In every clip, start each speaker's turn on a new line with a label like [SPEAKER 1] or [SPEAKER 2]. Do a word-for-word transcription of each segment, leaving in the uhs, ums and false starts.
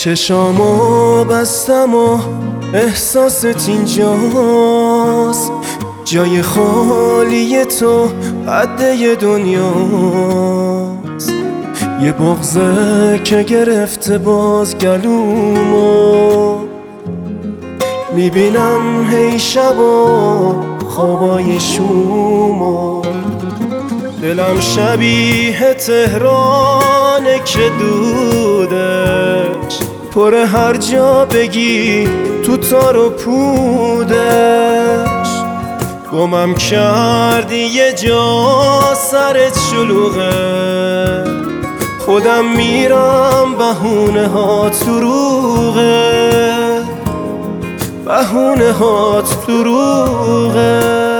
[SPEAKER 1] چشامو بستم و احساست اینجاست، جای خالی تو قده دنیاست. یه بغضه که گرفته باز گلومو، میبینم هی شبا خوابای شومو. دلم شبیه تهرانه که دودش پر، هر جا بگی تو تار و پودش. گمم کردی یه جا سرت شلوغه، خودم میرم بهونه ها دروغه، بهونه هات دروغه.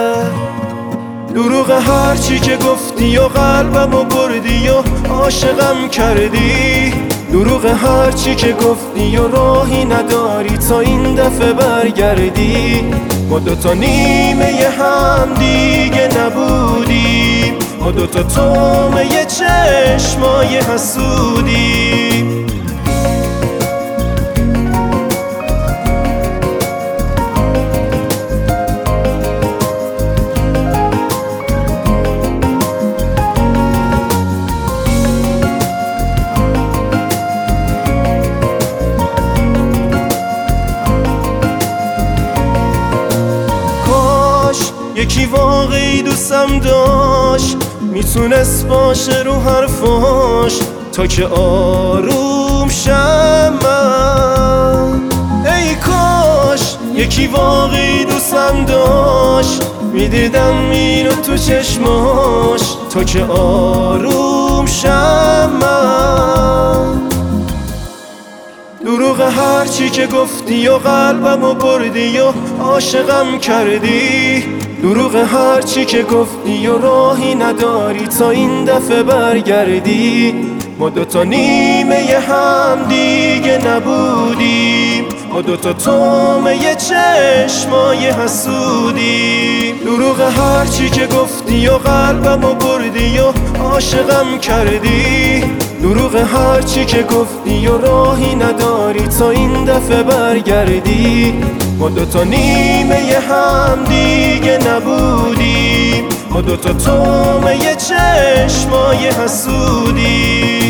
[SPEAKER 1] دروغ هرچی که گفتی و قلبمو بردی و عاشقم کردی. دروغ هرچی که گفتی و راهی نداری تا این دفعه برگردی. ما دوتا نیمه هم دیگه نبودیم، ما دوتا تومه چشمای حسودیم. یکی واقعی دوستم داشت، میتونست باشه رو حرفاش تا که آروم شم من. ای کاش یکی واقعی دوستم داشت، میدیدم اینو تو چشماش تا که آروم شم من. دروغ هرچی که گفتی و قلبمو بردی و عاشقم کردی. دروغ هرچی که گفتی و راهی نداری تا این دفعه برگردی. ما دوتا نیمه هم دیگه نبودیم، ما دوتا تومه چشمای حسودیم. دروغ هرچی که گفتی و قلبمو بردی و عاشقم کردی. دروغ هرچی که گفتی و راهی نداری تا این دفعه برگردی. ما دوتا نیمه هم دیگه نبودیم، ما دوتا تومه چشمای حسودیم.